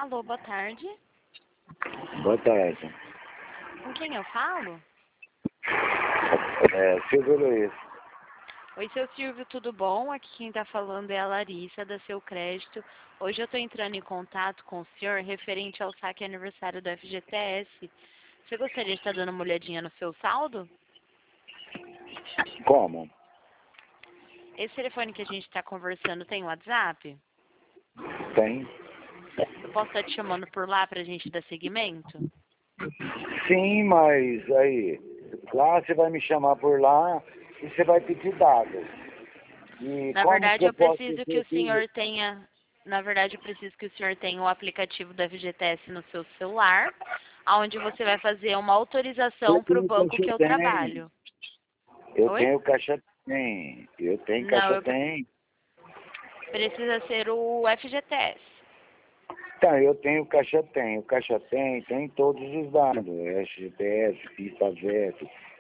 Alô, boa tarde. Boa tarde. Com quem eu falo? Silvio Luiz. Oi, seu Silvio, tudo bom? Aqui quem está falando é a Larissa, da Seu Crédito. Hoje eu estou entrando em contato com o senhor referente ao saque aniversário do FGTS. Você gostaria de estar dando uma olhadinha no seu saldo? Como? Esse telefone que a gente está conversando tem WhatsApp? Tem? Eu posso estar te chamando por lá para a gente dar seguimento? Sim, mas aí, lá você vai me chamar por lá e você vai pedir dados. E Na como que verdade, eu eu posso preciso que o pedir? senhor tenha... Na verdade, eu preciso que o senhor tenha o aplicativo do FGTS no seu celular, onde você vai fazer uma Eu autorização para o tenho banco caixa que eu tem. trabalho. Eu Oi? tenho caixa tem. Eu tenho Não, caixa eu tem. precisa ser o FGTS. Então, eu tenho caixa tem. O caixa tem todos os dados. SGTS, PIS,